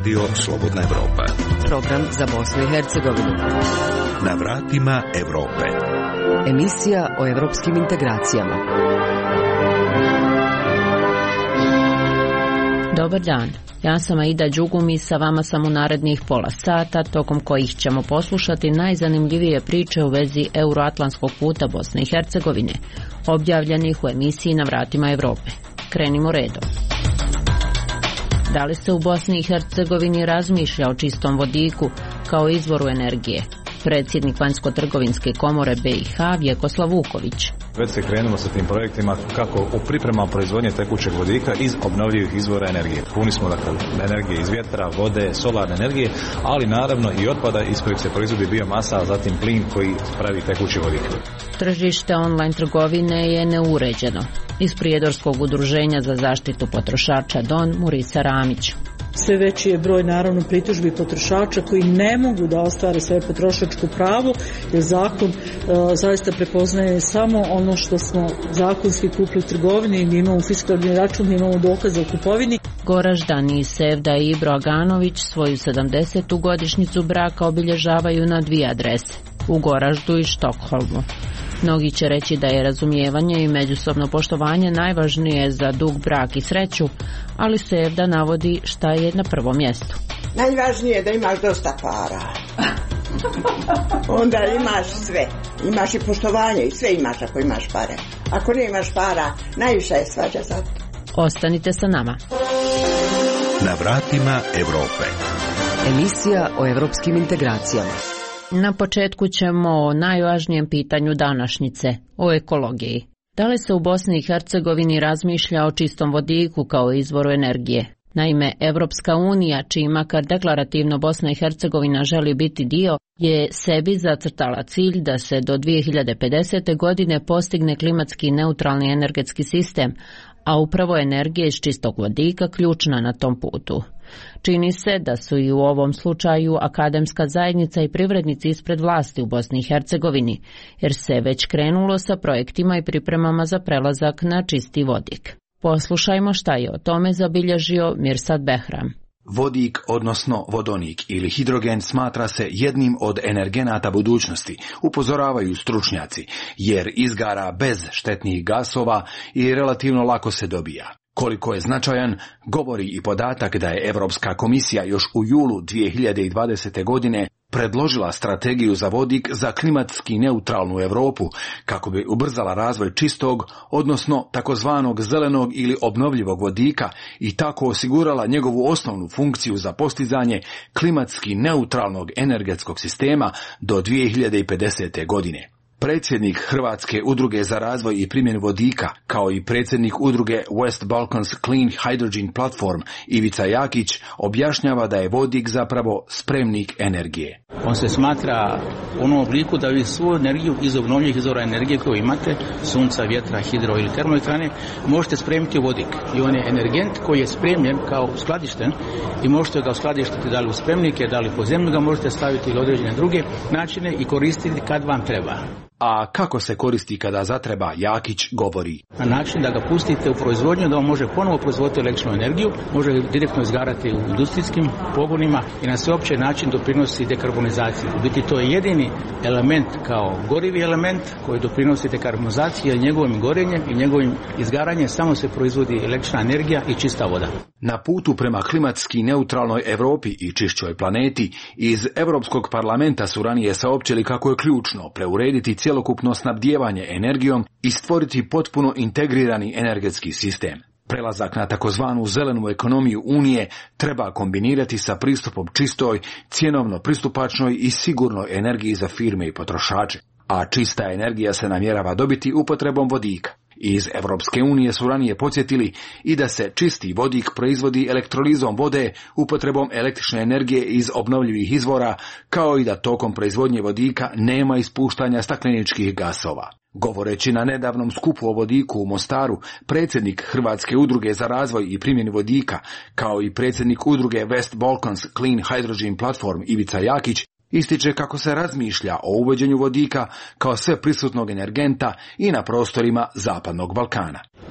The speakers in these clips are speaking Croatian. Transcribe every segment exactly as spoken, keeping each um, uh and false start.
Radio Slobodna Evropa. Program za Bosnu i Hercegovinu. Na vratima Evrope. Emisija o evropskim integracijama. Dobar dan, ja sam Aida Đugum i sa vama sam u narednih pola sata, tokom kojih ćemo poslušati najzanimljivije priče u vezi euroatlantskog puta Bosne i Hercegovine, objavljenih u emisiji Na vratima Evrope. Krenimo redom. Da li se u Bosni i Hercegovini razmišlja o čistom vodiku kao izvoru energije? Predsjednik Vanjsko-trgovinske komore B i H Vjekoslav Vuković. Već se krenulo sa tim projektima kako u pripremama proizvodnje tekućeg vodika iz obnovljivih izvora energije. Puni smo dakle energije iz vjetra, vode, solarne energije, ali naravno i otpada iz kojeg se proizvodi biomasa, a zatim plin koji pravi tekući vodik. Tržište online trgovine je neuređeno. Iz Prijedorskog udruženja za zaštitu potrošača D O N Murisa Ramić. Sve veći je broj naravno pritužbi potrošača koji ne mogu da ostvare svoje potrošačko pravo, jer zakon e, zaista prepoznaje samo ono što smo zakonski kupili u trgovini, mi imamo fiskalni račun, mi imamo dokaze o kupovini. Goraždani Sevda i Ibro Aganović svoju sedamdesetu godišnjicu braka obilježavaju na dvije adrese, u Goraždu i Štokholmu. Mnogi će reći da je razumijevanje i međusobno poštovanje najvažnije za dug brak i sreću, ali Sevda navodi šta je na prvom mjestu. Najvažnije je da imaš dosta para. Onda imaš sve. Imaš i poštovanje i sve imaš ako imaš pare. Ako ne imaš para, najviše je svađa za to. Ostanite sa nama. Na vratima Evrope. Emisija o evropskim integracijama. Na početku ćemo o najvažnijem pitanju današnjice, o ekologiji. Da li se u Bosni i Hercegovini razmišlja o čistom vodiku kao izvoru energije? Naime, Evropska unija, čiji makar deklarativno Bosna i Hercegovina želi biti dio, je sebi zacrtala cilj da se do dvije hiljade pedesete. godine postigne klimatski neutralni energetski sistem, a upravo energija iz čistog vodika ključna na tom putu. Čini se da su i u ovom slučaju akademska zajednica i privrednici ispred vlasti u Bosni i Hercegovini, jer se već krenulo sa projektima i pripremama za prelazak na čisti vodik. Poslušajmo šta je o tome zabilježio Mirsad Behram. Vodik, odnosno vodonik ili hidrogen, smatra se jednim od energenata budućnosti, upozoravaju stručnjaci, jer izgara bez štetnih gasova i relativno lako se dobija. Koliko je značajan, govori i podatak da je Europska komisija još u julu dvije hiljade dvadesete. godine predložila strategiju za vodik za klimatski neutralnu Europu kako bi ubrzala razvoj čistog, odnosno takozvanog zelenog ili obnovljivog vodika i tako osigurala njegovu osnovnu funkciju za postizanje klimatski neutralnog energetskog sistema do dvije hiljade pedesete. godine. Predsjednik Hrvatske udruge za razvoj i primjenu vodika, kao i predsjednik udruge West Balkans Clean Hydrogen Platform Ivica Jakić, objašnjava da je vodik zapravo spremnik energije. On se smatra u onom obliku da vi svu energiju iz obnovljivih izvora energije koju imate, sunca, vjetra, hidro ili termoelektrane, možete spremiti u vodik. I on je energent koji je spremljen kao skladišten i možete ga skladištiti da li u spremnike, da li po zemlju ga možete staviti ili određene druge načine i koristiti kad vam treba. A kako se koristi kada zatreba, Jakić govori. Na način da ga pustite u proizvodnju, da on može ponovo proizvoditi električnu energiju, može direktno izgarati u industrijskim pogonima i na sveopći način doprinosi dekarbonizaciji. U biti to je jedini element kao gorivi element koji doprinosi dekarbonizaciji, jer njegovim gorenjem i njegovim izgaranjem samo se proizvodi električna energija i čista voda. Na putu prema klimatski neutralnoj Europi i čišćoj planeti, iz Europskog parlamenta su ranije saopćili kako je ključno preurediti cjelokupno snabdijevanje energijom i stvoriti potpuno integrirani energetski sistem. Prelazak na takozvanu zelenu ekonomiju Unije treba kombinirati sa pristupom čistoj, cjenovno pristupačnoj i sigurnoj energiji za firme i potrošače, a čista energija se namjerava dobiti upotrebom vodika. Iz Europske unije su ranije podsjetili i da se čisti vodik proizvodi elektrolizom vode, upotrebom električne energije iz obnovljivih izvora, kao i da tokom proizvodnje vodika nema ispuštanja stakleničkih gasova. Govoreći na nedavnom skupu o vodiku u Mostaru, predsjednik Hrvatske udruge za razvoj i primjenu vodika, kao i predsjednik udruge West Balkans Clean Hydrogen Platform Ivica Jakić, ističe kako se razmišlja o uvođenju vodika kao sve prisutnog energenta i na prostorima Zapadnog Balkana.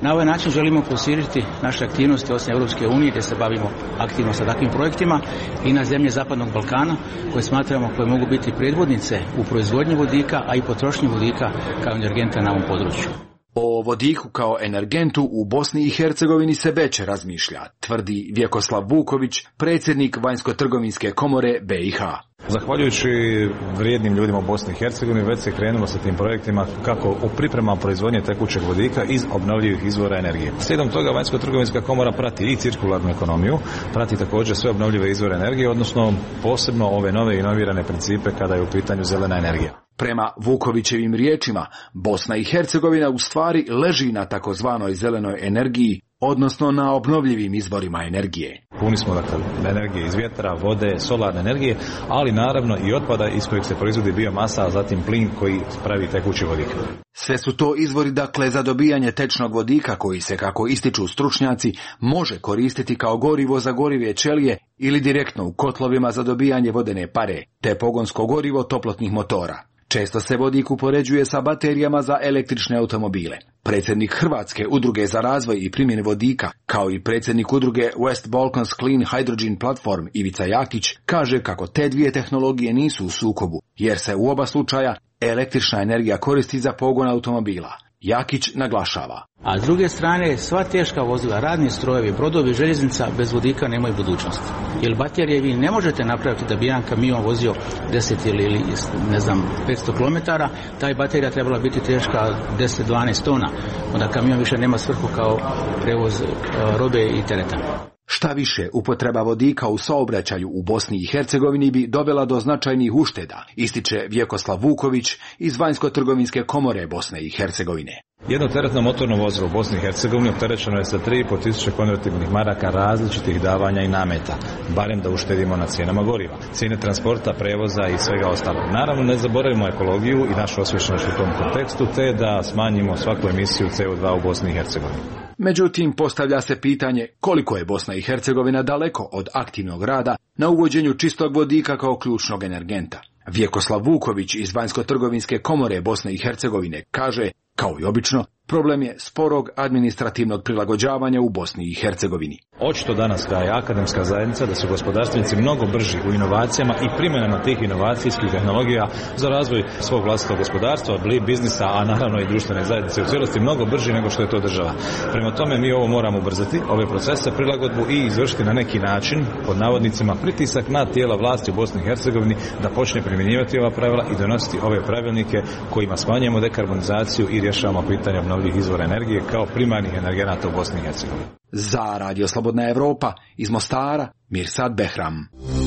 Na ovaj način želimo posiriti naše aktivnosti osim Europske unije gdje se bavimo aktivno sa takvim projektima i na zemlje Zapadnog Balkana koje smatramo koje mogu biti predvodnice u proizvodnji vodika, a i potrošnji vodika kao energenta na ovom području. O vodiku kao energentu u Bosni i Hercegovini se već razmišlja, tvrdi Vjekoslav Vuković, predsjednik Vanjsko-trgovinske komore B i H. Zahvaljujući vrijednim ljudima u Bosni i Hercegovini već se krenulo sa tim projektima kako u pripremama proizvodnje tekućeg vodika iz obnovljivih izvora energije. Slijedom toga Vanjsko-trgovinska komora prati i cirkularnu ekonomiju, prati također sve obnovljive izvore energije, odnosno posebno ove nove inovirane principe kada je u pitanju zelena energija. Prema Vukovićevim riječima, Bosna i Hercegovina u stvari leži na takozvanoj zelenoj energiji, odnosno na obnovljivim izvorima energije. Puni smo dakle energije iz vjetra, vode, solarne energije, ali naravno i otpada iz kojeg se proizvodi biomasa, a zatim plin koji pravi tekući vodik. Sve su to izvori dakle za dobijanje tečnog vodika koji se, kako ističu stručnjaci, može koristiti kao gorivo za gorive ćelije ili direktno u kotlovima za dobijanje vodene pare, te pogonsko gorivo toplotnih motora. Često se vodik upoređuje sa baterijama za električne automobile. Predsjednik Hrvatske udruge za razvoj i primjenu vodika, kao i predsjednik udruge West Balkans Clean Hydrogen Platform Ivica Jakić, kaže kako te dvije tehnologije nisu u sukobu, jer se u oba slučaja električna energija koristi za pogon automobila. Jakić naglašava. A s druge strane, sva teška vozila, radni strojevi, brodovi, željeznica bez vodika nemaju budućnosti. Jer baterije vi ne možete napraviti da bi jedan kamion vozio deset ili ne znam petsto kilometara, taj baterija trebala biti teška deset do dvanaest tona. Onda kamion više nema svrhu kao prevoz robe i tereta. Šta više, upotreba vodika u saobraćaju u Bosni i Hercegovini bi dovela do značajnih ušteda, ističe Vjekoslav Vuković iz Vanjsko-trgovinske komore Bosne i Hercegovine. Jedno teretno motorno vozilo u Bosni i Hercegovini opterećeno je sa tri i pol tisuće konvertibilnih maraka različitih davanja i nameta, barem da uštedimo na cijenama goriva, cijene transporta, prevoza i svega ostalog. Naravno, ne zaboravimo ekologiju i našu osvješćenost u tom kontekstu, te da smanjimo svaku emisiju C O dva u Bosni i Hercegovini. Međutim, postavlja se pitanje koliko je Bosna i Hercegovina daleko od aktivnog rada na uvođenju čistog vodika kao ključnog energenta. Vjekoslav Vuković iz Vanjsko-trgovinske komore Bosne i Hercegovine kaže, kao i obično, problem je sporog administrativnog prilagođavanja u Bosni i Hercegovini. Očito danas da je akademska zajednica, da su gospodarstvenici mnogo brži u inovacijama i primjenama tih inovacijskih tehnologija za razvoj svog vlastitog gospodarstva, biznisa, a naravno i društvene zajednice u cijelosti mnogo brži nego što je to država. Prema tome mi ovo moramo ubrzati, ove procese, prilagodbu i izvršiti na neki način, pod navodnicima, pritisak na tijela vlasti u Bosni i Hercegovini da počne primjenjivati ova pravila i donositi ove pravilnike kojima smanjujemo dekarbonizaciju i rješavamo pitanje obnovljivih izvora energije kao primarnih energenata u Bosni i Hercegovini. Za Radio Slobodna Evropa iz Mostara, Mirsad Behram.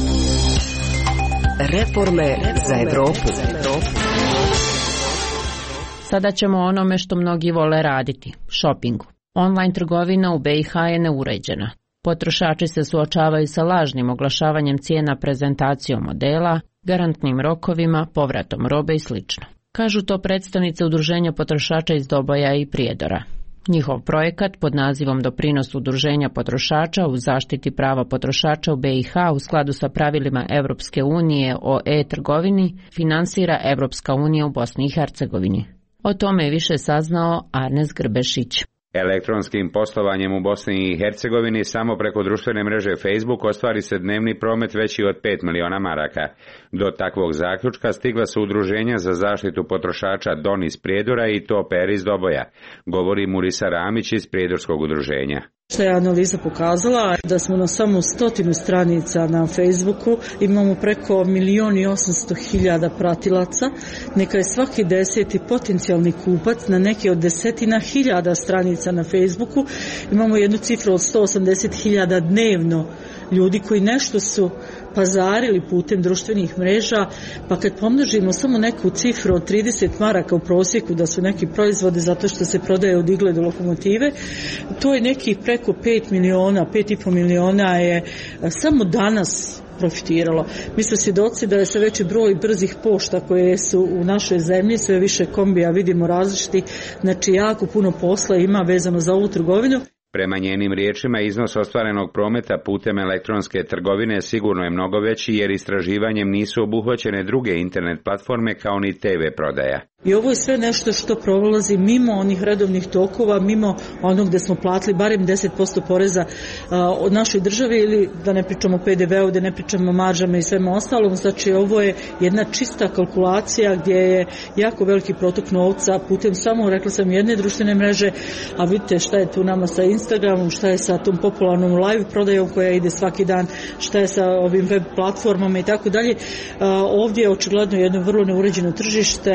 Reforme za Evropu. Sada ćemo o onome što mnogi vole raditi, šopingu. Online trgovina u B i H je neuređena. Potrošači se suočavaju sa lažnim oglašavanjem cijena, prezentacijom modela, garantnim rokovima, povratom robe i sl. Kažu to predstavnice Udruženja potrošača iz Doboja i Prijedora. Njihov projekat pod nazivom Doprinos udruženja potrošača u zaštiti prava potrošača u B i H u skladu sa pravilima Europske unije o e-trgovini finansira Europska unija u Bosni i Hercegovini. O tome je više saznao Arnes Grbešić. Elektronskim poslovanjem u Bosni i Hercegovini samo preko društvene mreže Facebook ostvari se dnevni promet veći od pet miliona maraka. Do takvog zaključka stigla su udruženja za zaštitu potrošača Don iz Prijedora i Toper iz Doboja, govori Murisa Ramić iz Prijedorskog udruženja. Što je analiza pokazala da smo na samo stotinu stranica na Facebooku, imamo preko milion i osamsto hiljada pratilaca, neka je svaki deseti potencijalni kupac na neke od desetina hiljada stranica na Facebooku, imamo jednu cifru od sto osamdeset hiljada dnevno ljudi koji nešto su pazarili putem društvenih mreža, pa kad pomnožimo samo neku cifru od trideset maraka u prosjeku da su neki proizvode zato što se prodaje od igle do lokomotive, to je neki preko pet miliona, pet i po miliona je samo danas profitiralo. Mi smo svjedoci da je sve veći broj brzih pošta koje su u našoj zemlji, sve više kombija vidimo različiti, znači jako puno posla ima vezano za ovu trgovinu. Prema njenim riječima, iznos ostvarenog prometa putem elektronske trgovine sigurno je mnogo veći jer istraživanjem nisu obuhvaćene druge internet platforme kao ni te ve prodaja. I ovo je sve nešto što prolazi mimo onih redovnih tokova, mimo onog gde smo platili barem deset posto poreza a, od našoj države ili da ne pričamo o pe de veu, da ne pričamo o maržama i svemu ostalom. Znači ovo je jedna čista kalkulacija gdje je jako veliki protok novca putem samo, rekla sam, jedne društvene mreže, a vidite šta je tu nama sa Instagramom, šta je sa tom popularnom live prodajom koja ide svaki dan, šta je sa ovim web platformama i tako dalje. Ovdje je očigledno jedno vrlo neuređeno tržište.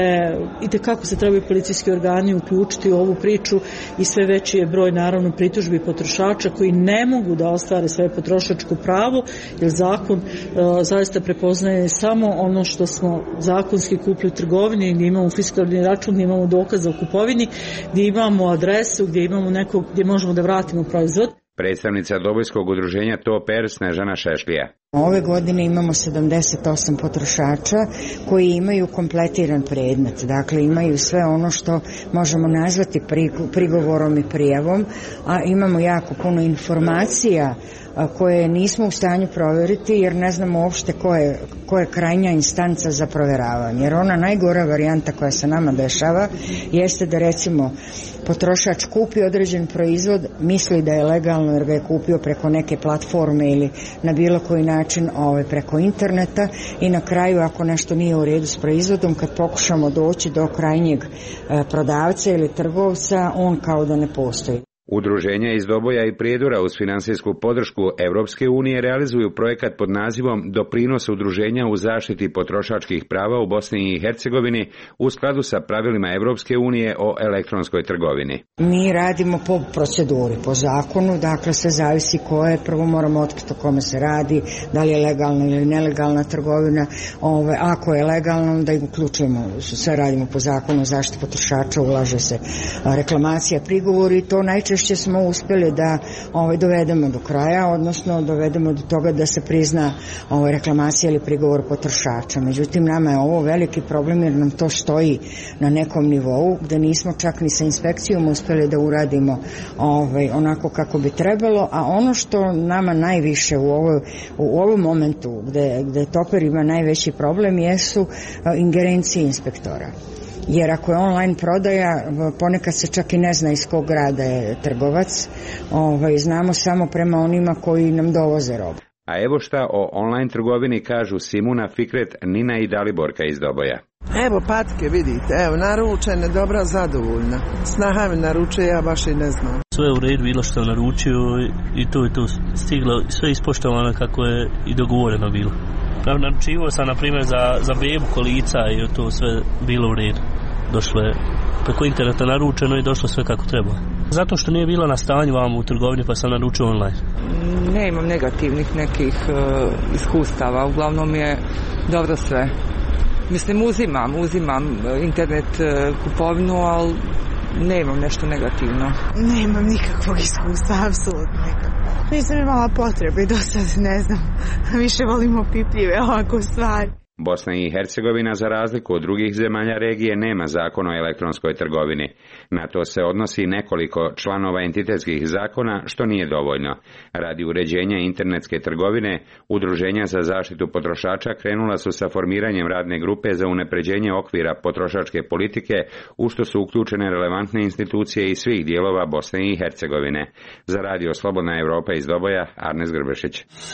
I kako se trebaju policijski organi uključiti u ovu priču i sve veći je broj naravno pritužbi potrošača koji ne mogu da ostvare svoje potrošačko pravo jer zakon uh, zaista prepoznaje samo ono što smo zakonski kupili u trgovini, gdje imamo fiskalni račun, gdje imamo dokaze o kupovini, gdje imamo adresu, gdje imamo nekog gdje možemo da vratimo proizvod. Predstavnica Dobojskog udruženja Toper Snežana Šešlija. Ove godine imamo sedamdeset osam potrošača koji imaju kompletiran predmet, dakle imaju sve ono što možemo nazvati prigovorom i prijavom, a imamo jako puno informacija koje nismo u stanju provjeriti jer ne znamo uopšte ko je, ko je krajnja instanca za provjeravanje. Jer ona najgora varijanta koja se nama dešava jeste da recimo potrošač kupi određen proizvod, misli da je legalno jer ga je kupio preko neke platforme ili na bilo koji način ovaj, preko interneta i na kraju ako nešto nije u redu s proizvodom, kad pokušamo doći do krajnjeg eh, prodavca ili trgovca, on kao da ne postoji. Udruženja iz Doboja i Prijedora uz finansijsku podršku Europske unije realizuju projekat pod nazivom Doprinos udruženja u zaštiti potrošačkih prava u Bosni i Hercegovini u skladu sa pravilima Europske unije o elektronskoj trgovini. Mi radimo po proceduri, po zakonu, dakle sve zavisi ko je, prvo moramo otkriti o kome se radi, da li je legalna ili nelegalna trgovina, ove, ako je legalno da ih uključujemo, sve radimo po zakonu o zaštiti potrošača, ulaže se reklamacija, prigovori i to najčešće Što smo uspjeli da ovaj, dovedemo do kraja, odnosno dovedemo do toga da se prizna ovaj, reklamacija ili prigovor potrošača. Međutim, nama je ovo veliki problem jer nam to stoji na nekom nivou gdje nismo čak ni sa inspekcijom uspjeli da uradimo ovaj, onako kako bi trebalo, a ono što nama najviše u, ovoj, u ovom momentu gdje, gdje Toper ima najveći problem jesu ingerencije inspektora. Jer ako je online prodaja, ponekad se čak i ne zna iz kog grada je trgovac, ovaj, znamo samo prema onima koji nam dovoze robu. A evo šta o online trgovini kažu Simuna, Fikret, Nina i Daliborka iz Doboja. Evo patke, vidite, evo naručene, dobra, zadovoljna. Snaha me naručuje, ja baš i ne znam. Sve je u redu bilo što sam naručio i to je to stiglo, sve ispoštovano kako je i dogovoreno bilo. Naručivao sam, na primjer, za, za bebu kolica i to sve bilo u redu. Došlo je preko interneta naručeno i došlo sve kako treba. Zato što nije bilo na stanju vam u trgovini pa sam naručio online. Ne imam negativnih nekih uh, iskustava, uglavnom je dobro sve. Mislim uzimam, uzimam internet uh, kupovinu, ali ne imam nešto negativno. Nemam nikakvog iskustva, apsolutno nikakvog. Nisam imala potrebe, do sad ne znam, više volimo pipljive ovako stvari. Bosna i Hercegovina, za razliku od drugih zemalja regije, nema zakon o elektronskoj trgovini. Na to se odnosi nekoliko članova entitetskih zakona, što nije dovoljno. Radi uređenja internetske trgovine, udruženja za zaštitu potrošača krenula su sa formiranjem radne grupe za unapređenje okvira potrošačke politike, u što su uključene relevantne institucije iz svih dijelova Bosne i Hercegovine. Za radio Slobodna Evropa iz Doboja, Arnes Grbešić.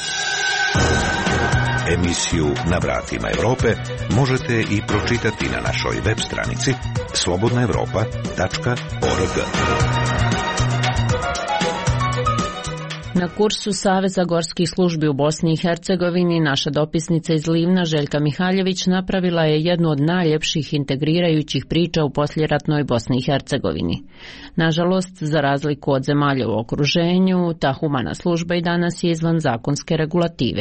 Emisiju Na vratima Europe možete i pročitati na našoj web stranici slobodna evropa tačka org. Na kursu Saveza gorskih službi u Bosni i Hercegovini naša dopisnica iz Livna Željka Mihaljević napravila je jednu od najljepših integrirajućih priča u posljeratnoj Bosni i Hercegovini. Nažalost, za razliku od zemalja u okruženju, ta humana služba i danas je izvan zakonske regulative.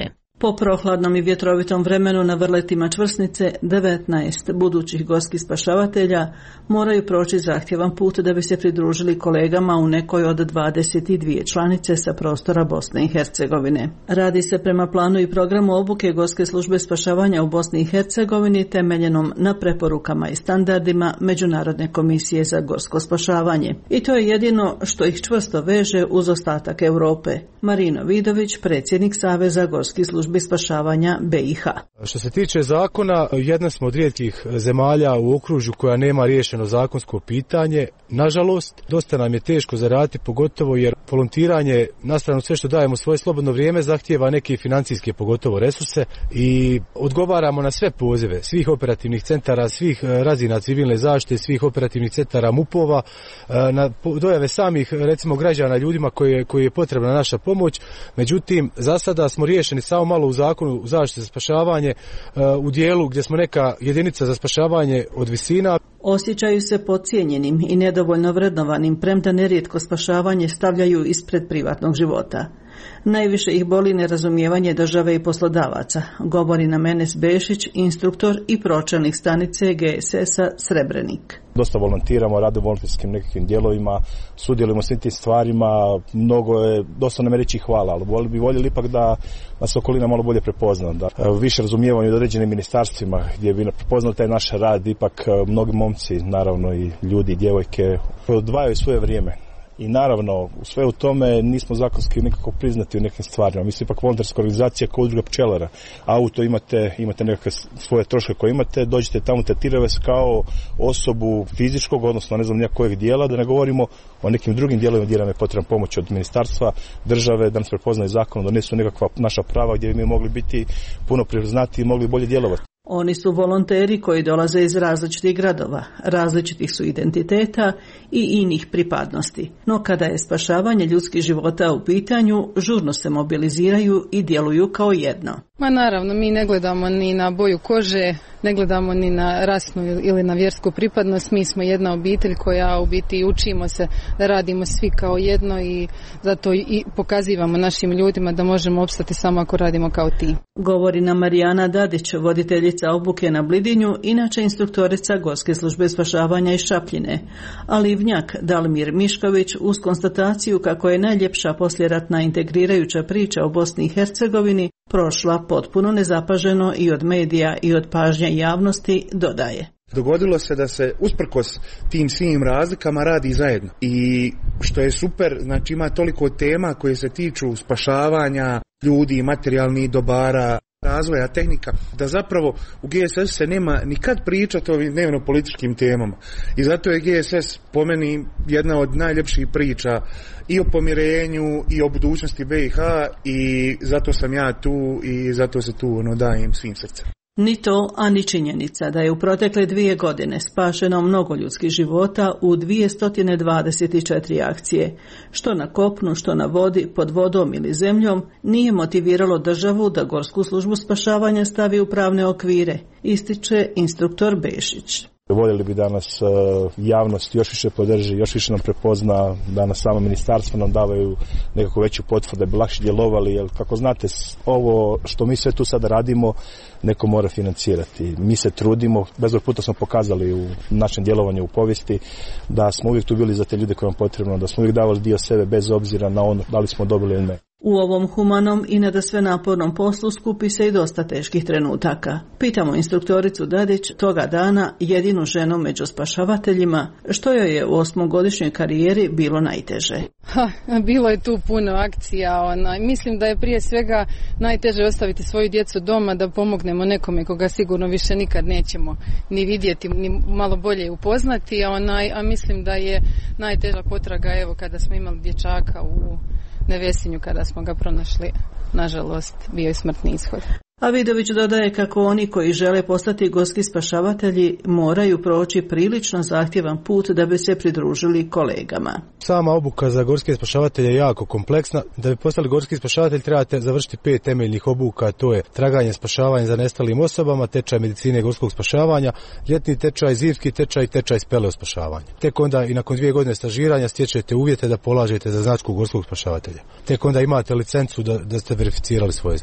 Po prohladnom i vjetrovitom vremenu na vrletima Čvrsnice, devetnaest budućih gorskih spašavatelja moraju proći zahtjevan put da bi se pridružili kolegama u nekoj od dvadeset dvije članice sa prostora Bosne i Hercegovine. Radi se prema planu i programu obuke Gorske službe spašavanja u Bosni i Hercegovini temeljenom na preporukama i standardima Međunarodne komisije za gorsko spašavanje. I to je jedino što ih čvrsto veže uz ostatak Europe. Marino Vidović, predsjednik Saveza gorskih službi spašavanja B i H. Što se tiče zakona, jedna smo od rijetkih zemalja u okružju koja nema riješeno zakonsko pitanje. Nažalost, dosta nam je teško zaraditi, pogotovo jer volontiranje, na stranu sve što dajemo svoje slobodno vrijeme, zahtijeva neke financijske pogotovo resurse i odgovaramo na sve pozive svih operativnih centara, svih razina civilne zaštite, svih operativnih centara MUP-ova, na dojave samih recimo građana, ljudima koji, koji je potrebna naša pomoć. Međutim, za sada smo riješeni samo malo u zakonu zaštite za spašavanje u dijelu gdje smo neka jedinica za spašavanje od visina. Osjećaju se podcijenjenim i nedovoljno vrednovanim, premda nerijetko spašavanje stavljaju ispred privatnog života. Najviše ih boli nerazumijevanje države i poslodavaca, govori nam Enes Bešić, instruktor i pročelnik stanice G S S-a Srebrenik. Dosta volontiramo, radimo u volonterskim nekakvim dijelovima, sudjelujemo svim tim stvarima, mnogo je, dosta nam je reći hvala, ali bi voljeli ipak da nas okolina malo bolje prepozna, da više razumijevanje od određenim ministarstvima gdje bi prepoznali taj naš rad, ipak mnogi momci, naravno i ljudi i djevojke, odvajaju svoje vrijeme. I naravno, u sve u tome nismo zakonski nekako priznati u nekim stvarima. Mi smo ipak volonterska organizacija kao udruga pčelara. Auto imate, imate nekakve svoje troške koje imate, dođete tamo, tretiraju vas kao osobu fizičkog, odnosno ne znam nijakojeg dijela, da ne govorimo o nekim drugim dijelovima gdje nam je potrebna pomoć od ministarstva, države, da nas prepoznaju zakon, donesu nekakva naša prava gdje bi mi mogli biti puno priznati i mogli bolje djelovati. Oni su volonteri koji dolaze iz različitih gradova, različitih su identiteta i inih pripadnosti. No kada je spašavanje ljudskih života u pitanju, žurno se mobiliziraju i djeluju kao jedno. Ma naravno, mi ne gledamo ni na boju kože, ne gledamo ni na rasnu ili na vjersku pripadnost. Mi smo jedna obitelj koja u biti učimo se da radimo svi kao jedno i zato i pokazivamo našim ljudima da možemo opstati samo ako radimo kao tim. Govori nam Marijana Dadić, voditeljica obuke na Blidinju, inače instruktorica Gorske službe spašavanja iz Šapljine, a livnjak Dalmir Mišković uz konstataciju kako je najljepša poslijeratna integrirajuća priča o Bosni i Hercegovini prošla potpuno nezapaženo i od medija i od pažnje javnosti, dodaje. Dogodilo se da se usprkos tim svim razlikama radi zajedno. I što je super, znači ima toliko tema koje se tiču spašavanja ljudi, materijalnih dobara, razvoja tehnika, da zapravo u G S S se nema nikad pričati o ovim dnevno političkim temama. I zato je G S S po meni jedna od najljepših priča i o pomirenju i o budućnosti B i H i zato sam ja tu i zato se tu ono dajem svim srcem. Ni to, a ni činjenica da je u protekle dvije godine spašeno mnogo ljudskih života u dvjesto dvadeset četiri akcije, što na kopnu, što na vodi, pod vodom ili zemljom, nije motiviralo državu da Gorsku službu spašavanja stavi u pravne okvire, ističe instruktor Bešić. Voljeli bi da nas javnost još više podrži, još više nam prepozna, da nas samo ministarstvo nam davaju nekako veću potvrdu da bi lakše djelovali, jer kako znate, ovo što mi sve tu sada radimo, neko mora financirati. Mi se trudimo, bezbroj puta smo pokazali u našem djelovanju u povijesti da smo uvijek tu bili za te ljude koje vam potrebno, da smo uvijek davali dio sebe bez obzira na ono da li smo dobili ili ne. U ovom humanom i nadasve napornom poslu skupi se i dosta teških trenutaka. Pitamo instruktoricu Dadić toga dana, jedinu ženu među spašavateljima, što joj je u osmogodišnjoj karijeri bilo najteže. Ha, bilo je tu puno akcija. Ona. Mislim da je prije svega najteže ostaviti svoju djecu doma da pomognemo nekome koga sigurno više nikad nećemo ni vidjeti, ni malo bolje upoznati. A, onaj, a mislim da je najteža potraga evo kada smo imali dječaka u Nevesinju kada smo ga pronašli, nažalost, bio je smrtni ishod. A Vidović dodaje kako oni koji žele postati gorski spašavatelji moraju proći prilično zahtjevan put da bi se pridružili kolegama. Sama obuka za gorske spašavatelje je jako kompleksna. Da bi postali gorski spašavatelj trebate završiti pet temeljnih obuka, to je traganje spašavanja za nestalim osobama, tečaj medicine gorskog spašavanja, ljetni tečaj, zimski tečaj i tečaj speleo spašavanja. Tek onda i nakon dvije godine stažiranja stječete uvjete da polažete za značku gorskog spašavatelja. Tek onda imate licencu da, da ste verificirali svoje znanje.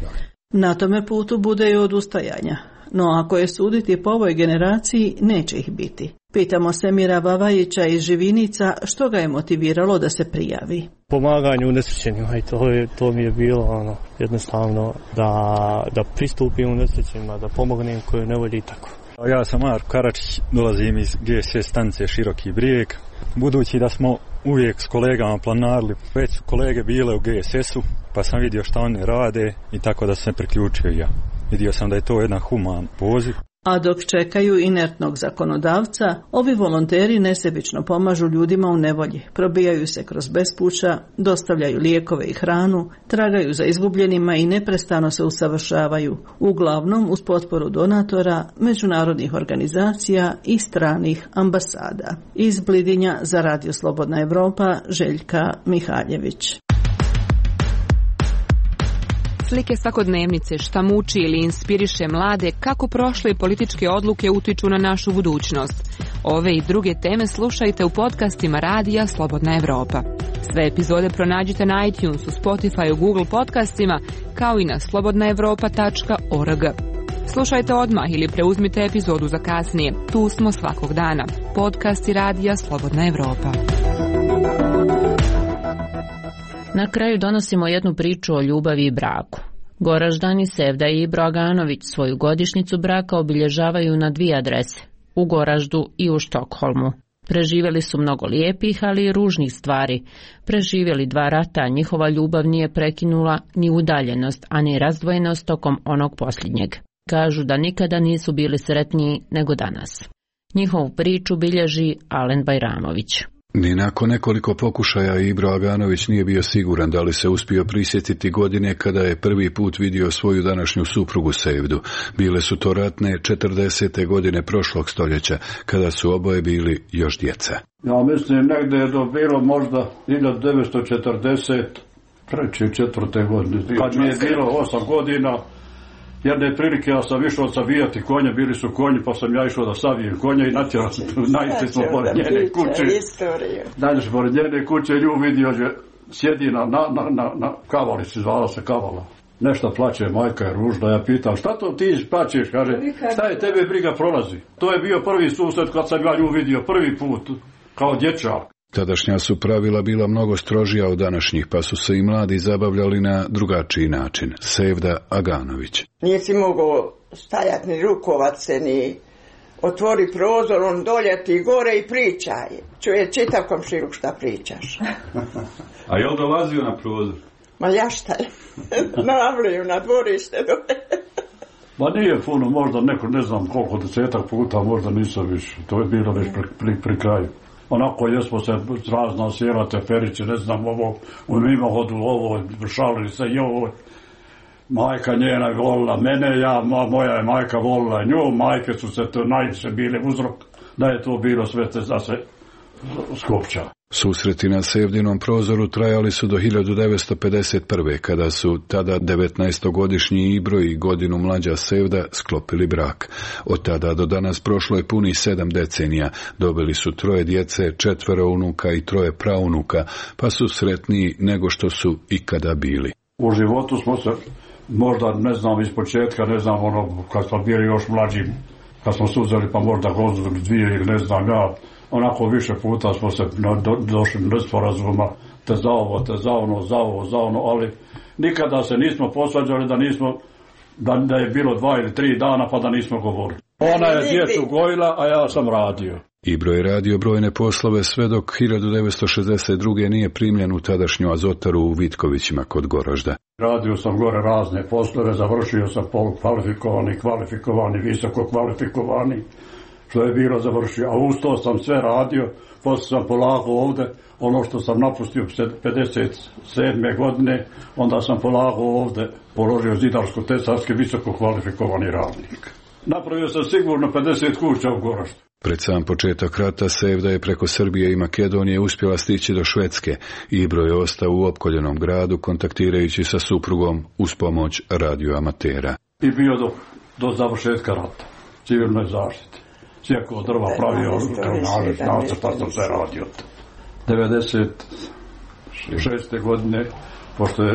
Na tome putu bude i odustajanja, no ako je suditi po ovoj generaciji, neće ih biti. Pitamo Semira Vavajića iz Živinica što ga je motiviralo da se prijavi. Pomaganje unesrećenima i to, je, to mi je bilo ono, jednostavno da, da pristupim unesrećenima, da pomognem koje ne volji tako. Ja sam Marko Karačić, dolazim iz G S S stanice Široki Brijeg. Budući da smo uvijek s kolegama planarili, već su kolege bile u G S S-u, pa sam vidio šta oni rade i tako da sam se priključio ja. Vidio sam da je to jedan human poziv. A dok čekaju inertnog zakonodavca, ovi volonteri nesebično pomažu ljudima u nevolji, probijaju se kroz bespuća, dostavljaju lijekove i hranu, tragaju za izgubljenima i neprestano se usavršavaju, uglavnom uz potporu donatora, međunarodnih organizacija i stranih ambasada. Iz Blidinja za Radio Slobodna Evropa, Željka Mihaljević. Slike svakodnevnice, šta muči ili inspiriše mlade, kako prošle političke odluke utiču na našu budućnost. Ove i druge teme slušajte u podcastima Radija Slobodna Evropa. Sve epizode pronađite na iTunesu, Spotify, Google podcastima, kao i na slobodna evropa tačka org. Slušajte odmah ili preuzmite epizodu za kasnije. Tu smo svakog dana. Podcasti Radija Slobodna Evropa. Na kraju donosimo jednu priču o ljubavi i braku. Goraždani Sevda i Ibro Aganović svoju godišnjicu braka obilježavaju na dvije adrese, u Goraždu i u Štokholmu. Preživjeli su mnogo lijepih, ali i ružnih stvari. Preživjeli dva rata, njihova ljubav nije prekinula ni udaljenost, a ni razdvojenost tokom onog posljednjeg. Kažu da nikada nisu bili sretniji nego danas. Njihovu priču bilježi Alen Bajramović. Ni nakon nekoliko pokušaja Ibro Aganović nije bio siguran da li se uspio prisjetiti godine kada je prvi put vidio svoju današnju suprugu Sevdu. Bile su to ratne četrdesete godine prošlog stoljeća, kada su oboje bili još djeca. Ja mislim negdje je to bilo možda hiljadu devetsto četrdeset treće i četvrte godine, kad mi je bilo osam godina. Jedne prilike ja sam išao savijati konje, bili su konji, pa sam ja išao da savijem konje i natjerao sam, najste smo pored njene kuće. Dalje smo pored njene kuće, nju vidio, že sjedi na, na, na, na, na kavalici, zvala se kavala. Nešto plaće, majka je ružna, ja pitam, šta to ti plaćeš, kaže, šta je tebe briga prolazi. To je bio prvi susret kad sam ja nju vidio, prvi put, kao dječak. Tadašnja su pravila bila mnogo strožija od današnjih, pa su se i mladi zabavljali na drugačiji način. Sevda Aganović. Nisi mogao stajati ni rukovat se, ni otvori prozor, on doljeti gore i pričaj. Čuje čitav komšiluk šta pričaš. A je on dolazio na prozor? Ma ja šta je, navliju na dvorište dole. Ma nije puno, možda neko, ne znam koliko desetak puta, možda nisam više. To je bilo već pri, pri, pri kraju. Onako jesmo se razna sjela, teferići, ne znam, ovo, u mimohodu, ovo, šalili se i ovo. Majka njena je volila mene, ja, moja je majka volila nju, majke su se to najviše bile uzrok, da je to bilo sve da se skopča. Susreti na Sevdinom prozoru trajali su do hiljadu devetsto pedeset prve. kada su tada devetnaestogodišnji Ibro i godinu mlađa Sevda sklopili brak. Od tada do danas prošlo je punih sedam decenija. Dobili su troje djece, četvero unuka i troje praunuka, pa su sretniji nego što su ikada bili. U životu smo se, možda ne znam iz početka, ne znam ono, kad smo bili još mlađi, kad smo suzeli pa možda godinu dvije ili ne znam ja, onako više puta smo se do, došli do sporazuma, te za ovo, te za ono, za ovo, za ono, ali nikada se nismo posvađali da nismo, da, da je bilo dva ili tri dana pa da nismo govorili. Ona je djecu gojila, a ja sam radio. Ibro je radio brojne poslove sve dok hiljadu devetsto šezdeset druge nije primljen u tadašnju Azotaru u Vitkovićima kod Goražda. Radio sam gore razne poslove, završio sam polukvalifikovani, kvalifikovani, visoko kvalifikovani, što je bilo završio, a uz to sam sve radio, poslije sam polagao ovdje, ono što sam napustio pedeset sedme godine, onda sam polagao ovdje, položio zidarsko-tesarski visoko kvalifikovani radnik. Napravio sam sigurno pedeset kuća u Goraždu. Pred sam početak rata Sevda je preko Srbije i Makedonije uspjela stići do Švedske. Ibro je ostao u opkoljenom gradu kontaktirajući sa suprugom uz pomoć radioamatera. I bio do, do završetka rata, civilnoj zaštiti. Sjekao drva, pravio krvnaže, nacrta sam sve radio. devedeset šeste godine, pošto je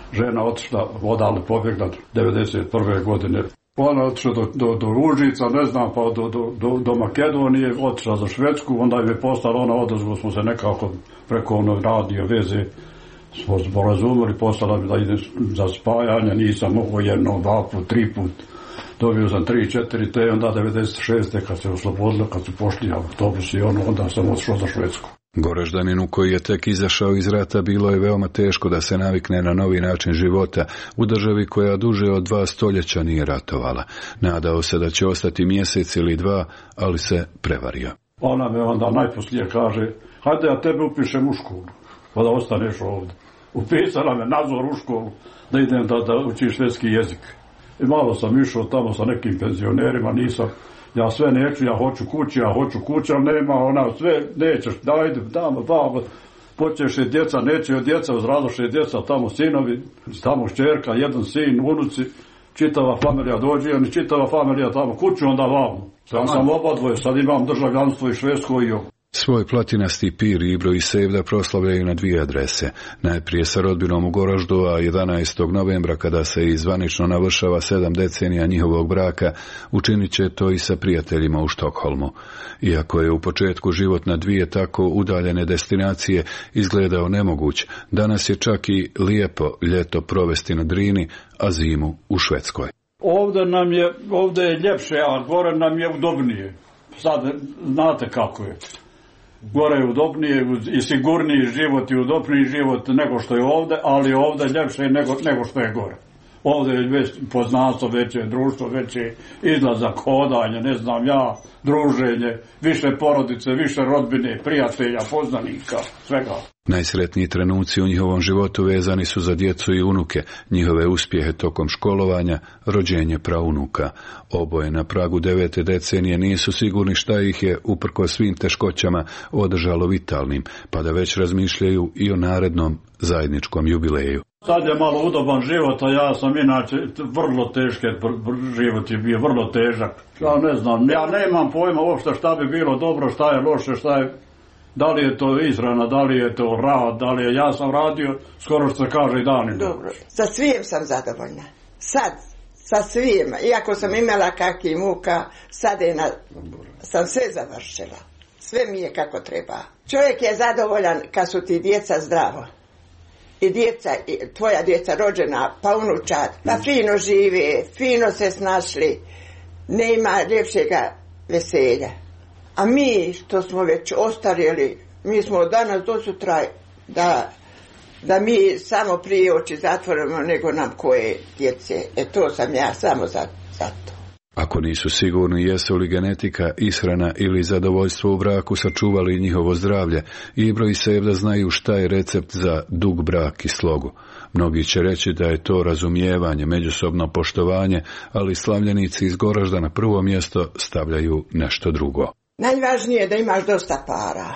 žena otišla, odavle pobjegla devedeset prve godine. Ona otišla do, do, do Ružica, ne znam, pa do, do, do, do Makedonije, otišla za Švedsku, onda je postala ona odozgo, smo se nekako preko ono radio veze smo sporazumili, postala da ide za spajanje, nisam mogao jedno, dva put, tri put. Dobio sam tri, četiri, te onda devedeset šeste kad se oslobodilo, kad su pošli autobusi i ono, onda sam otišao za Švedsku. Goraždaninu koji je tek izašao iz rata bilo je veoma teško da se navikne na novi način života u državi koja duže od dva stoljeća nije ratovala. Nadao se da će ostati mjesec ili dva, ali se prevario. Ona me onda najposlije kaže, hajde ja tebe upišem u školu, pa da ostaneš ovdje. Upisala me nadzor u školu, da idem da, da učim švedski jezik. I malo sam išao tamo sa nekim penzionerima, nisam, ja sve neću, ja hoću kući, ja hoću kući, ali nema, ona sve nećeš, dajde, damo, damo, počeše djeca, neće od djeca, uzradoše djeca, tamo sinovi, tamo šćerka, jedan sin, unuci, čitava familija dođe, oni čitava familija tamo, kuću onda vamo. Ja sam obadvoje, sad imam državljanstvo i švedsko i ovo. Svoj platinasti pir Ibro i Sevda proslavljaju na dvije adrese. Najprije sa rodbinom u Goraždu, a jedanaestog novembra, kada se i zvanično navršava sedam decenija njihovog braka, učinit će to i sa prijateljima u Štokholmu. Iako je u početku život na dvije tako udaljene destinacije izgledao nemoguć, danas je čak i lijepo ljeto provesti na Drini, a zimu u Švedskoj. Ovdje nam je, ovdje je ljepše, a gore nam je udobnije. Sad znate kako je. Gore je udobnije i sigurniji život i udobniji život nego što je ovdje, ali ovdje je ljepše nego, nego što je gore. Ovdje je već poznanstvo veće, društvo veće, izlazak, hodanje, ne znam ja, druženje, više porodice, više rodbine, prijatelja, poznanika, svega. Najsretniji trenuci u njihovom životu vezani su za djecu i unuke, njihove uspjehe tokom školovanja, rođenje praunuka. Oboje na pragu devete decenije nisu sigurni šta ih je, uprkos svim teškoćama, održalo vitalnim, pa da već razmišljaju i o narednom zajedničkom jubileju. Sad je malo udoban život, a ja sam inače vrlo teški život je bio, vrlo težak. Ja ne znam, ja nemam pojma uopšte šta bi bilo dobro, šta je loše, šta je, da li je to izrana, da li je to rad, da li je, ja sam radio skoro što se kaže i danima. Dobro, sa svim sam zadovoljna. Sad, sa svim, iako sam imala kakvi muka, sad je na, sam sve završila. Sve mi je kako treba. Čovjek je zadovoljan kad su ti djeca zdravo. I djeca, i tvoja djeca rođena, pa unučat, pa fino žive, fino se snašli, nema ljepšega veselja. A mi što smo već ostarjeli, mi smo od danas do sutra da, da mi samo prije oči zatvorimo nego nam koje djece. E to sam ja samo za, za to. Ako nisu sigurni jesu li genetika, ishrana ili zadovoljstvo u braku sačuvali njihovo zdravlje, Ibro i Sevda znaju šta je recept za dug brak i slogu. Mnogi će reći da je to razumijevanje, međusobno poštovanje, ali slavljenici iz Goražda na prvo mjesto stavljaju nešto drugo. Najvažnije je da imaš dosta para.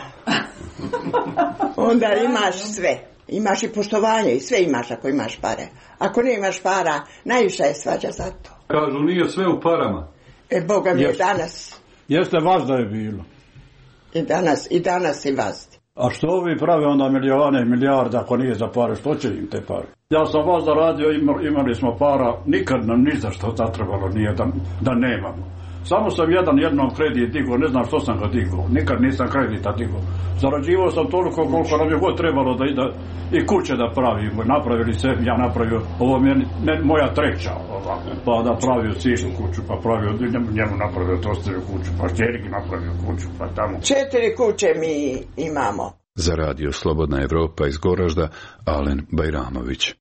Onda imaš sve. Imaš i poštovanje i sve imaš ako imaš pare. Ako ne imaš para, najviše je svađa za to. Kažu, nije sve u parama. E, Boga mi je Jeste. danas. Jeste vas da je bilo. I danas, i danas i vas. A što ovi pravi onda milijone i milijarde ako nije za pare, što će im te pare? Ja sam vas da radio, imali smo para, nikad nam ni za što zatrebalo nije da, da nemamo. Samo sam jedan jednom kredit digao, ne znam što sam ga digao, nikad nisam kredita digao. Zarađivao sam toliko koliko nam je god trebalo da, da i kuće da pravimo. Napravili se, ja napravio, ovo mi je ne, moja treća, ovako. Pa da pravio sinu kuću, pa pravio, njemu napravio to ostavio kuću, pa čeriki napravio kuću, pa tamo. Četiri kuće mi imamo. Za radio Slobodna Evropa iz Goražda, Alen Bajramović.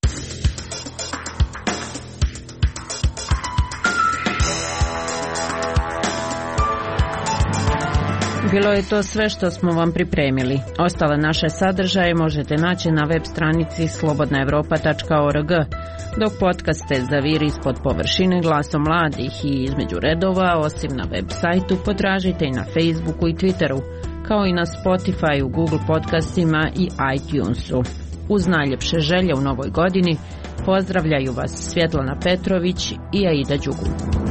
Bilo je to sve što smo vam pripremili. Ostale naše sadržaje možete naći na web stranici slobodna evropa tačka org, dok podcaste Zaviri ispod površine glasom mladih i između redova, osim na web sajtu, potražite i na Facebooku i Twitteru, kao i na Spotify, u Google podcastima i iTunesu. Uz najljepše želje u novoj godini pozdravljaju vas Svjetlana Petrović i Aida Đugu.